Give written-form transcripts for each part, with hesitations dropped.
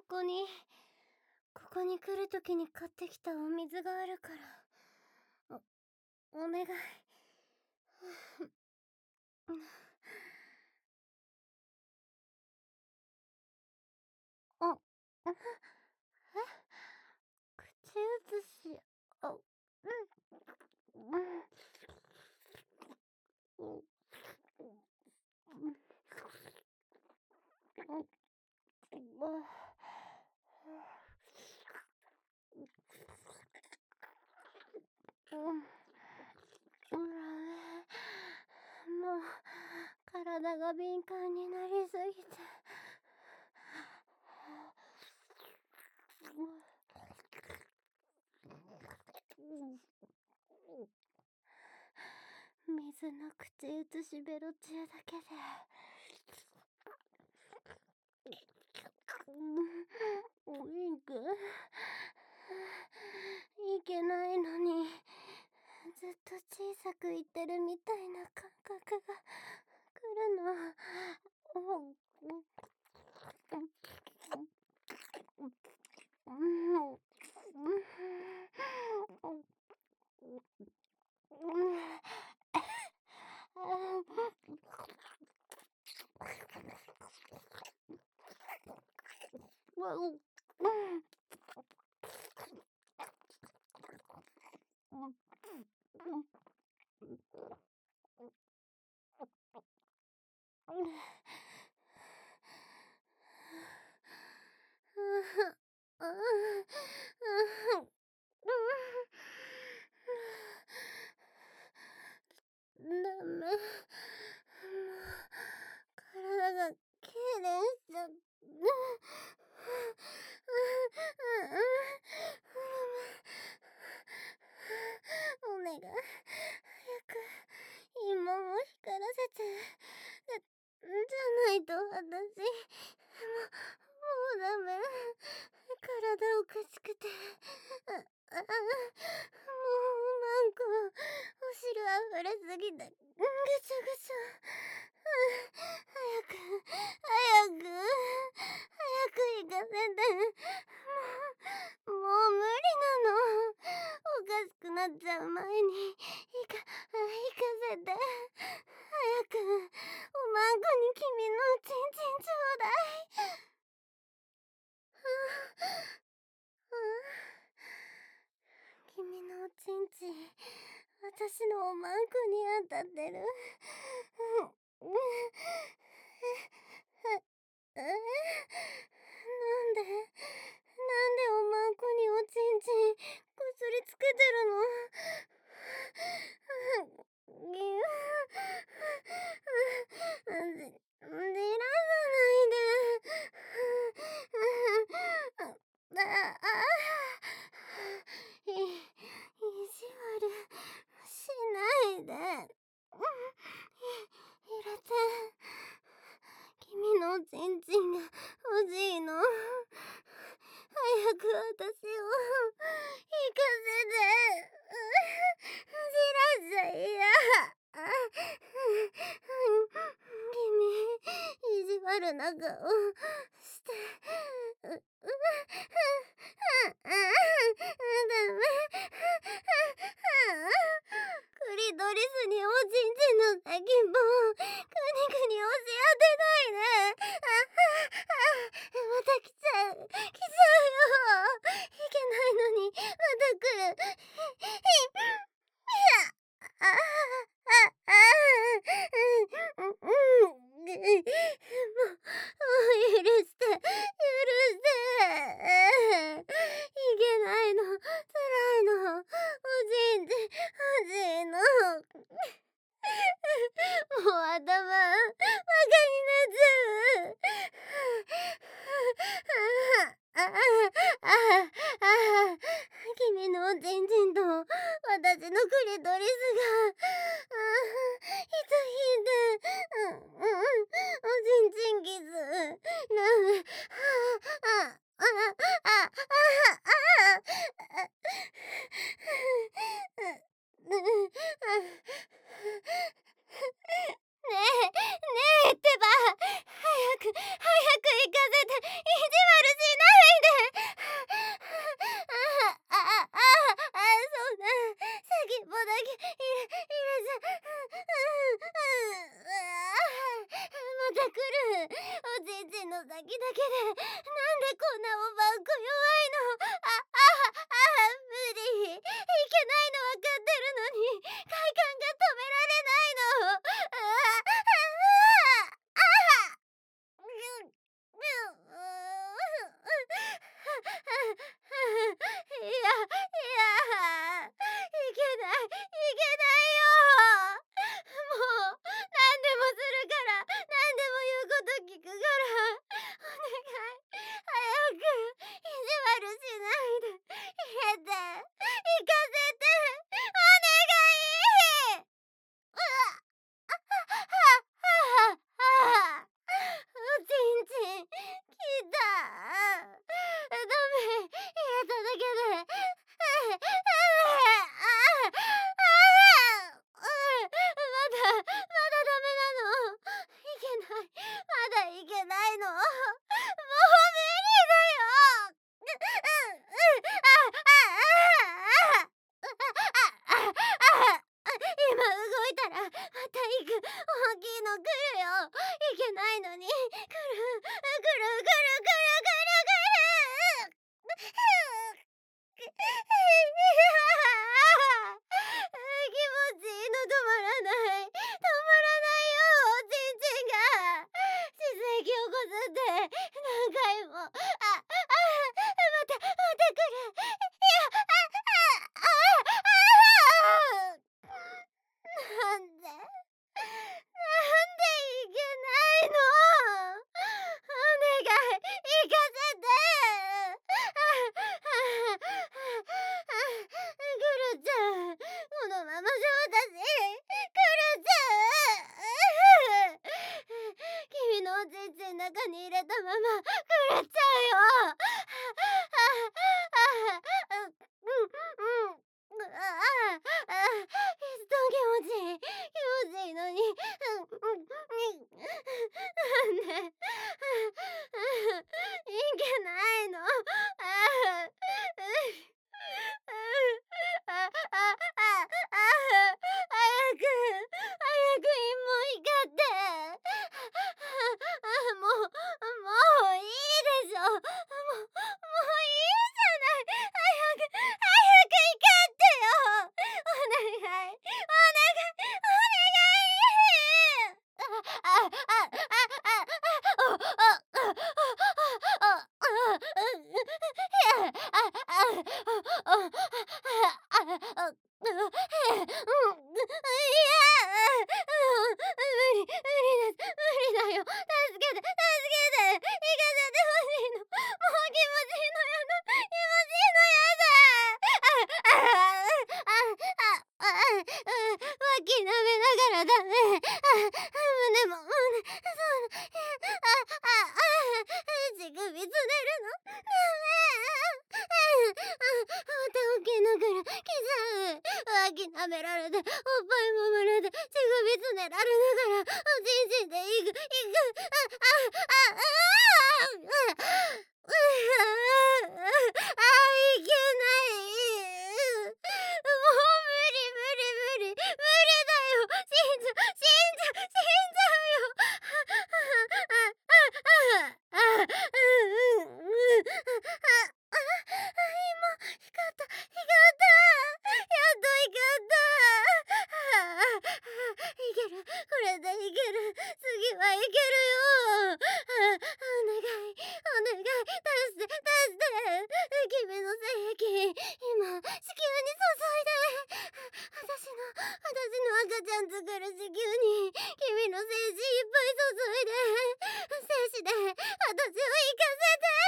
こに来るときに買ってきたお水があるから、お願い。あ、え、口移し、あ、もう体が敏感になりすぎて。水の口移しベロ中だけでウインクいけないのに、ずっと小さく言ってるみたいな感覚が来るの。ダメ。もう体が痙攣しちゃって。お願い、早く陰謀を光らせて。じゃないと私、もうダメ。体おかしくて。もうなんかお汁溢れすぎてぐちゃぐちゃ。早く行かせて。もう無理なの。おかしくなっちゃう前に行かせて。早くおまんこに君のおちんちんちょうだい。君のおちんちん、私のおまんこに当たってる。なんでおまんこにおちんちんこすりつけてるの？じらさないで。意地悪しないで。入れて。君のおちんちんが欲しいの。早く私を行かせて。じらしちゃいや。君、意地悪な顔して。ダメ。クリトリスにおちんちんの先っぽをくにくに押し当てないで。また来ちゃうよ。いけないのにまた来る。もう許して。いけないの。辛いの。おちんちん欲しいの。もう頭バカになっちゃう。君のおちんちんと私のクリトリスがひとひでおちんちんキス。ねえってば、早く行かせて。意地悪しないだけでなんでこんなおばんこ弱いの。無理。いけないのわかってるのに快感が止められないの。いやいや、いけないいけないよ。もう何でもするから何でも言うこと聞くからお願い早く意地悪しないで入れて行かせてお願い。おちんちんきた。ダメ入れただけでまだダメなの。いけない。まだいけないの。もう無理だよ。今動いたらまた行く。大きいの来るよ。いけないのに来る来る来る来る来る来る。気持ちいいの止まらない。止まらないよ、おちんちんが。歯石をこすって何回も。また来る。なんでいけないの。お願い行かせて。クルちゃんこのままじゃ私クルちゃん君のおちんちん中に入れたままくれちゃうよ。気持ちいいのになんでいけないの。早く陰謀光って。もういいでしょ。もういいじゃない。早く光ってよ。お願い無理だよ。助けて行かせてほしいの。もう気持ちいいのやだ。気持ちいいのやだ。脇舐めながらダメ。胸もそう乳首つねるのダメ。また大きいの来る。来ちゃう。脇舐められておっぱい揉まれて乳首つねられながらおちんちんで行く。いけない。もう無理だよ。死んじゃ光った。やっと光った。いける。これでいける。次はいけるよ。お願い出して君の精液今子宮に注いで。私の赤ちゃん作る子宮に君の精子いっぱい注いで。精子で私を行かせて。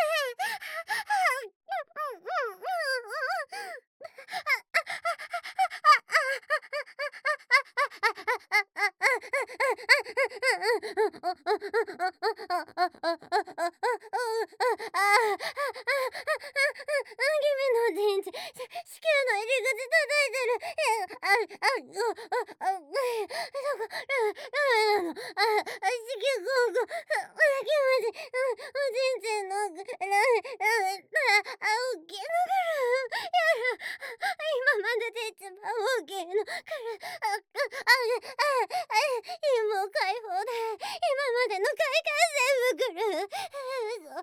君のおちんち子宮の入り口叩いてる。ダメなの。子宮こう気持ちいい。おちんちんの大きいの来る。今までで一番大きいの来る。もう解放で今までの快感全部来る。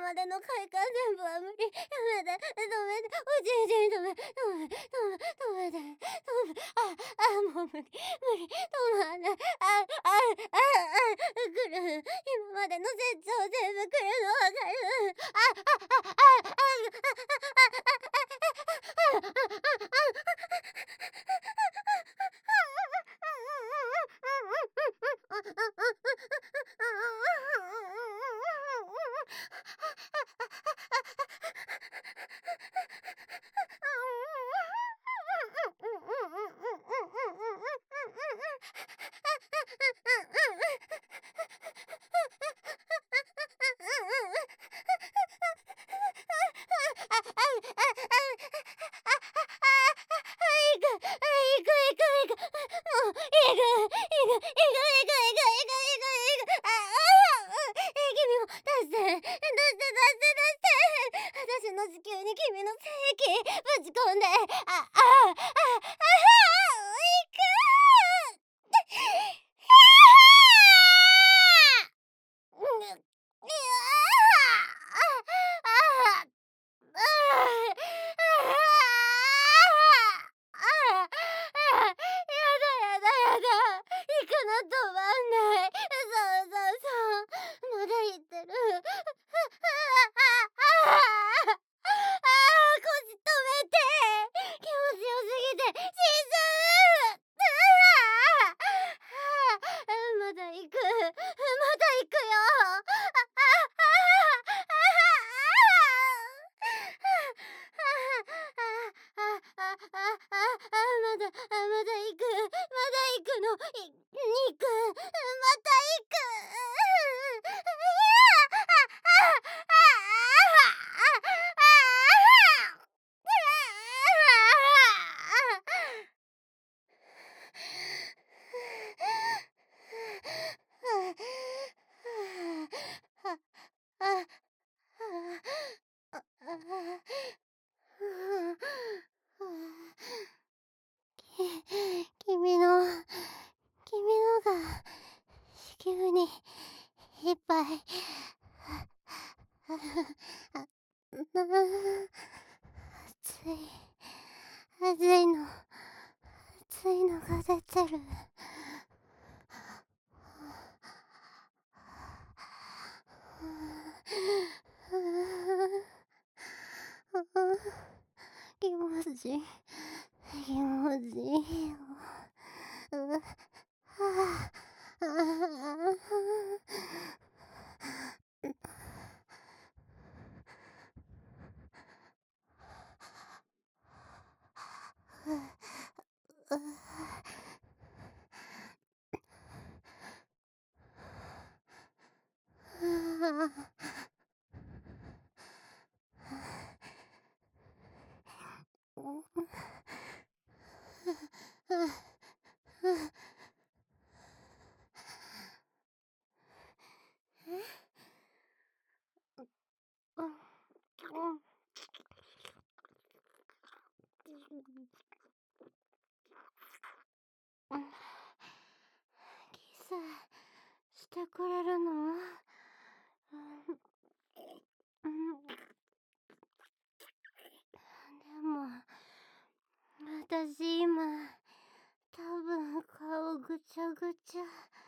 までの快感全部は無理。やめて、止めて、おじいじに止めて、止めて、もう無理、無理、止まんない。来る。今までの絶頂全部来るのわかる。私の地球に君の精液ぶち込んで、行くの止まんない。まだ言ってる。腰止めて。気持ちよすぎて死んじゃう。まだ行く。まだ行くよ。まだ行く。の。行く。また行く。君のが地球にいっぱい暑いのが出てる。気持ちいい。キスしてくれるの？でも私今多分顔ぐちゃぐちゃ。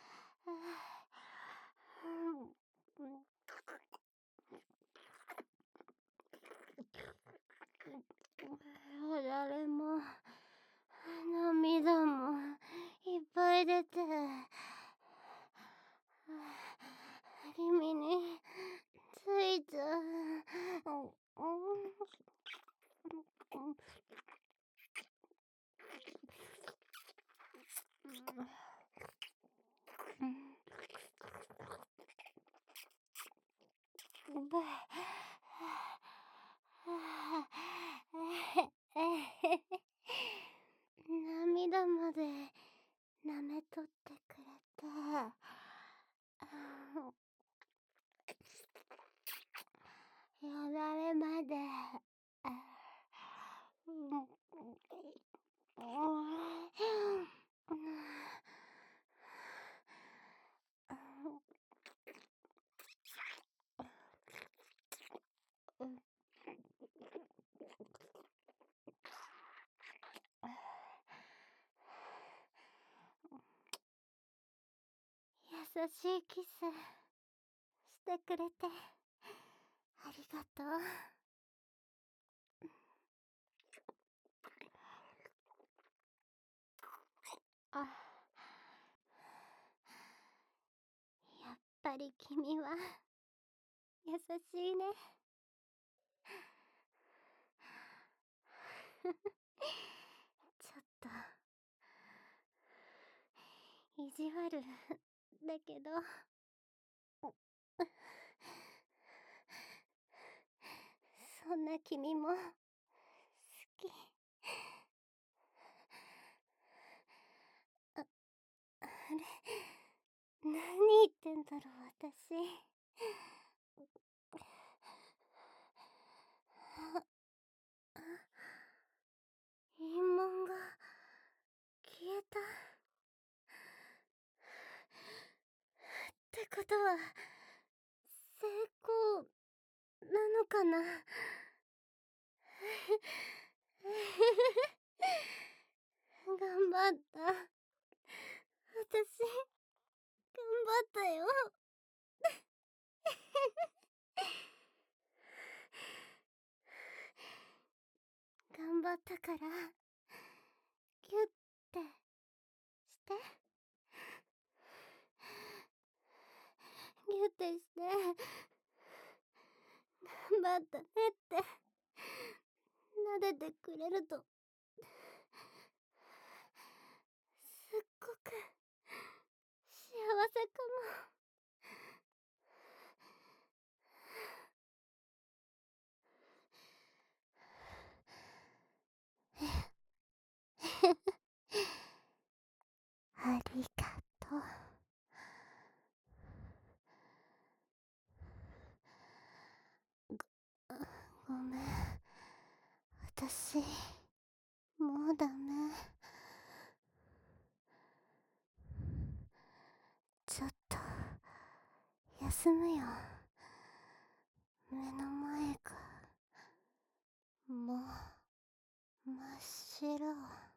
よだれも涙もいっぱい出て、君についちゃう。涙まで舐めとってくれて、よだれまでしいキスしてくれてありがとう。あ、やっぱり君は優しいね。ちょっと意地悪だけど、そんな君も好き。あれ、何言ってんだろう私。陰紋が消えたってことは成功なのかな。頑張った。私頑張ったよ。頑張ったからギュッてしてギュッてして頑張ったねって撫でてくれるとすっごく幸せかも。ありがとう。ごめん。私もうダメ。ちょっと休むよ。目の前がもう真っ白。